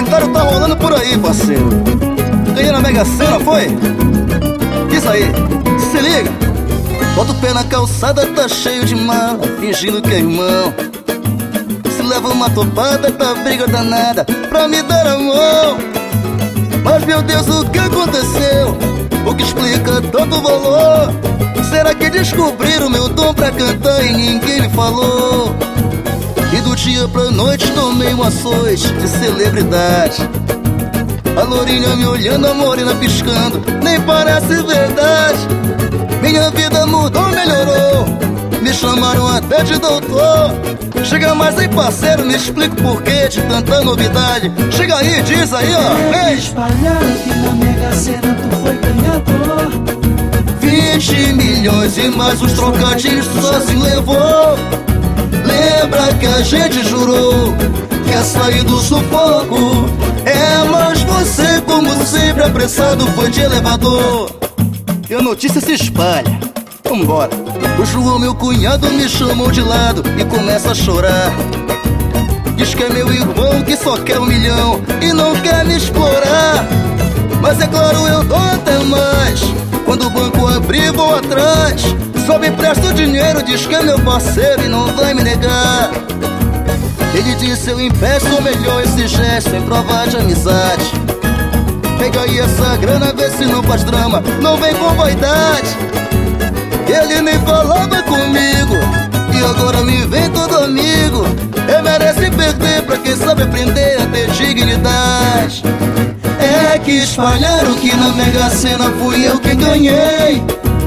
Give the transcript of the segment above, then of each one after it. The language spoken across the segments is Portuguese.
comentário tá rolando por aí, parceiro. Ganhei na Mega Sena, foi? Diz aí, se liga. Bota o pé na calçada, tá cheio de mala, fingindo que é irmão. Se leva uma topada, tá briga danada pra me dar a mão. Mas meu Deus, o que aconteceu? O que explica tanto valor? Será que descobriram meu dom pra cantar e ninguém me falou? E do dia pra noite tomei um açoite de celebridade. A lourinha me olhando, a morena piscando, nem parece verdade. Minha vida mudou, melhorou, me chamaram até de doutor. Chega mais aí, parceiro, me explica o porquê de tanta novidade. Chega aí, diz aí, ó. Ei! Espalharam que na Mega Sena tu foi ganhador. 20 milhões e mais uns trocadilhos só se levou. Lembra que a gente jurou que ia sair do sufoco? É, mas você, como sempre, apressado foi de elevador. E a notícia se espalha, vambora. O João, meu cunhado, me chamou de lado e começa a chorar. Diz que é meu irmão que só quer 1 milhão e não quer me explorar. Mas é claro, eu dou até mais. Quando o banco abrir, vou atrás. Só me presta o dinheiro, diz que é meu parceiro e não vai me negar. Ele disse, eu empresto melhor esse gesto em prova de amizade. Pega aí essa grana, vê se não faz drama, não vem com vaidade. Ele nem falava comigo e agora me vem todo amigo. Ele merece perder pra quem sabe aprender a ter dignidade. É que espalharam que na Mega Sena fui eu quem ganhei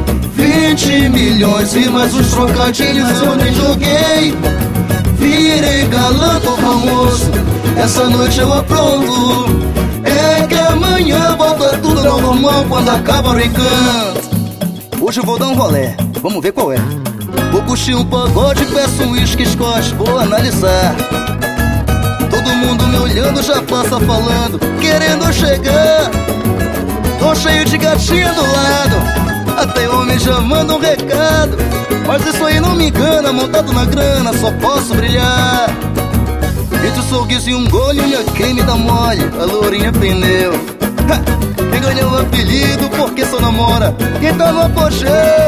20 milhões e mais uns trocadilhos eu nem joguei. Virei galã, tô famoso, essa noite eu apronto. É que amanhã volta tudo ao normal quando acaba o encanto. Hoje eu vou dar um rolé, vamos ver qual é. Vou curtir um pagode, peço um uísque Scotch, vou analisar. Todo mundo me olhando, já passa falando, querendo chegar. Tô cheio de gatinha do lado, até homem já manda um recado. Mas isso aí não me engana, montado na grana, só posso brilhar. Entre o sorriso e um gole, quem me dá mole, a lourinha pneu. Quem ganhou o apelido porque só namora quem tá no apogeu.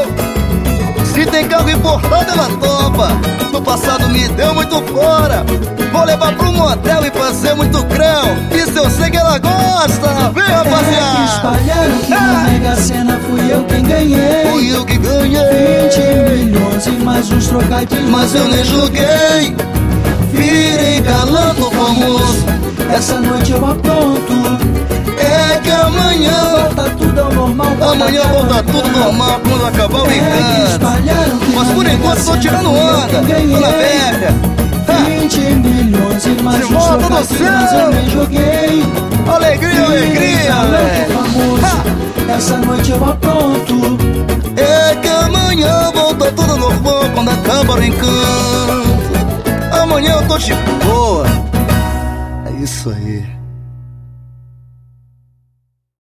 Se tem carro importado ela topa, no passado me deu muito fora. Vou levar pro motel e fazer muito creu, isso eu sei que ela gosta. Vem, rapaziada. É que espalharam que na Mega Sena fui eu quem ganhei. Fui eu que ganhei 20 milhões e mais uns trocadilhos, mas eu nem joguei. Virei galã, tô famoso, essa noite eu apronto. é que amanhã Volta tudo ao normal. amanhã volta tudo normal quando acabar o encanto. Mas por enquanto tô tirando onda, tô na velha. 20 milhões e mais De uns volta do trocadilhos céu. eu nem joguei. Alegria, alegria, velho. Famoso, essa noite eu apronto. É que amanhã volta tudo normal quando acaba o encanto. Amanhã eu tô de boa. É isso aí.